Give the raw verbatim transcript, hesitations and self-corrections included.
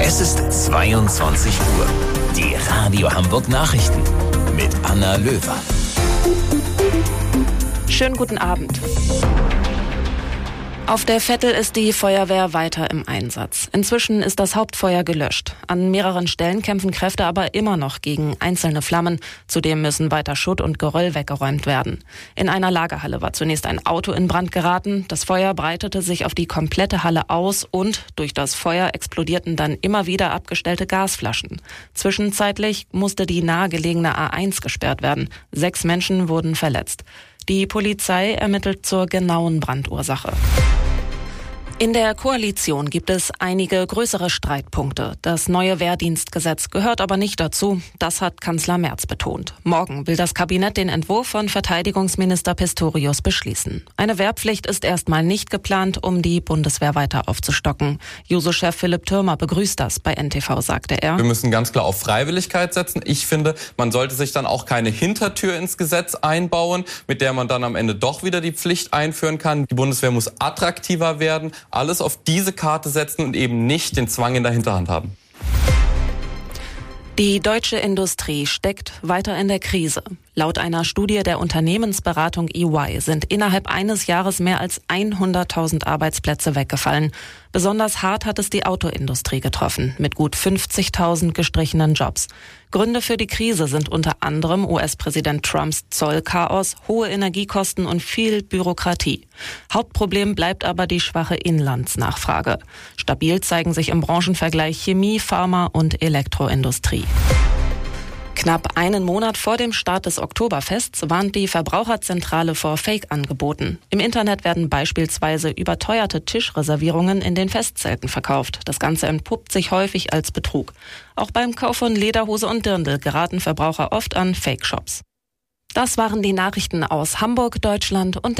Es ist zweiundzwanzig Uhr. Die Radio Hamburg Nachrichten mit Anna Löwer. Schönen guten Abend. Auf der Vettel ist die Feuerwehr weiter im Einsatz. Inzwischen ist das Hauptfeuer gelöscht. An mehreren Stellen kämpfen Kräfte aber immer noch gegen einzelne Flammen. Zudem müssen weiter Schutt und Geröll weggeräumt werden. In einer Lagerhalle war zunächst ein Auto in Brand geraten. Das Feuer breitete sich auf die komplette Halle aus und durch das Feuer explodierten dann immer wieder abgestellte Gasflaschen. Zwischenzeitlich musste die nahegelegene A eins gesperrt werden. Sechs Menschen wurden verletzt. Die Polizei ermittelt zur genauen Brandursache. In der Koalition gibt es einige größere Streitpunkte. Das neue Wehrdienstgesetz gehört aber nicht dazu. Das hat Kanzler Merz betont. Morgen will das Kabinett den Entwurf von Verteidigungsminister Pistorius beschließen. Eine Wehrpflicht ist erstmal nicht geplant, um die Bundeswehr weiter aufzustocken. Juso-Chef Philipp Thürmer begrüßt das. Bei N T V sagte er: Wir müssen ganz klar auf Freiwilligkeit setzen. Ich finde, man sollte sich dann auch keine Hintertür ins Gesetz einbauen, mit der man dann am Ende doch wieder die Pflicht einführen kann. Die Bundeswehr muss attraktiver werden. Alles auf diese Karte setzen und eben nicht den Zwang in der Hinterhand haben. Die deutsche Industrie steckt weiter in der Krise. Laut einer Studie der Unternehmensberatung E Y sind innerhalb eines Jahres mehr als hunderttausend Arbeitsplätze weggefallen. Besonders hart hat es die Autoindustrie getroffen, mit gut fünfzigtausend gestrichenen Jobs. Gründe für die Krise sind unter anderem U S-Präsident Trumps Zollchaos, hohe Energiekosten und viel Bürokratie. Hauptproblem bleibt aber die schwache Inlandsnachfrage. Stabil zeigen sich im Branchenvergleich Chemie, Pharma und Elektroindustrie. Knapp einen Monat vor dem Start des Oktoberfests warnt die Verbraucherzentrale vor Fake-Angeboten. Im Internet werden beispielsweise überteuerte Tischreservierungen in den Festzelten verkauft. Das Ganze entpuppt sich häufig als Betrug. Auch beim Kauf von Lederhose und Dirndl geraten Verbraucher oft an Fake-Shops. Das waren die Nachrichten aus Hamburg, Deutschland und